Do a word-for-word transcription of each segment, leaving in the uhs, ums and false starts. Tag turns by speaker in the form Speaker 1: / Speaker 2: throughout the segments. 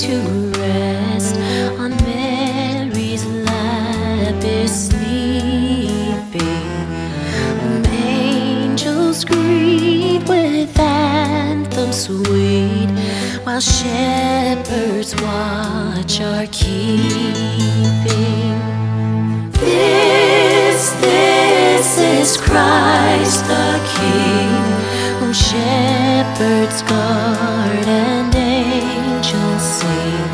Speaker 1: to rest on Mary's lap is sleeping. Angels greet with anthems sweet, while shepherds watch are keeping. This, this is Christ the King, whom shepherds guard and angels sing.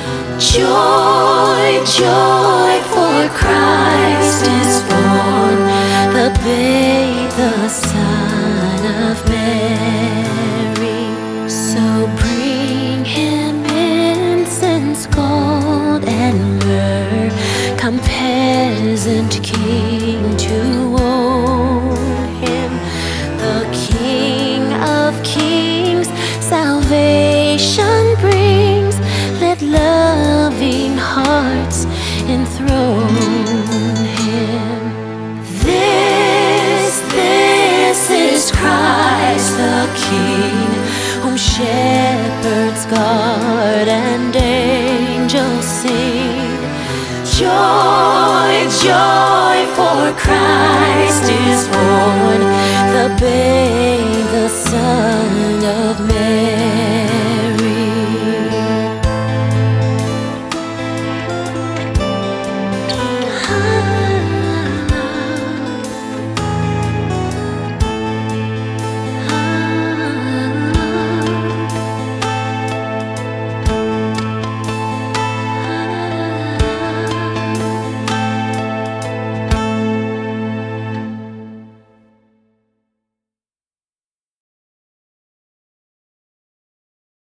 Speaker 1: Joy, joy, for Christ is born, the babe, the Son of Mary. So bring him incense, gold, and myrrh. Come, peasant king, to own him, the King of kings, salvation brings. Let loving hearts enthrone him. This, this is Christ the King, whom shepherds guard and angels sing. Joy, joy, for Christ is born, the babe, the Son of Mary.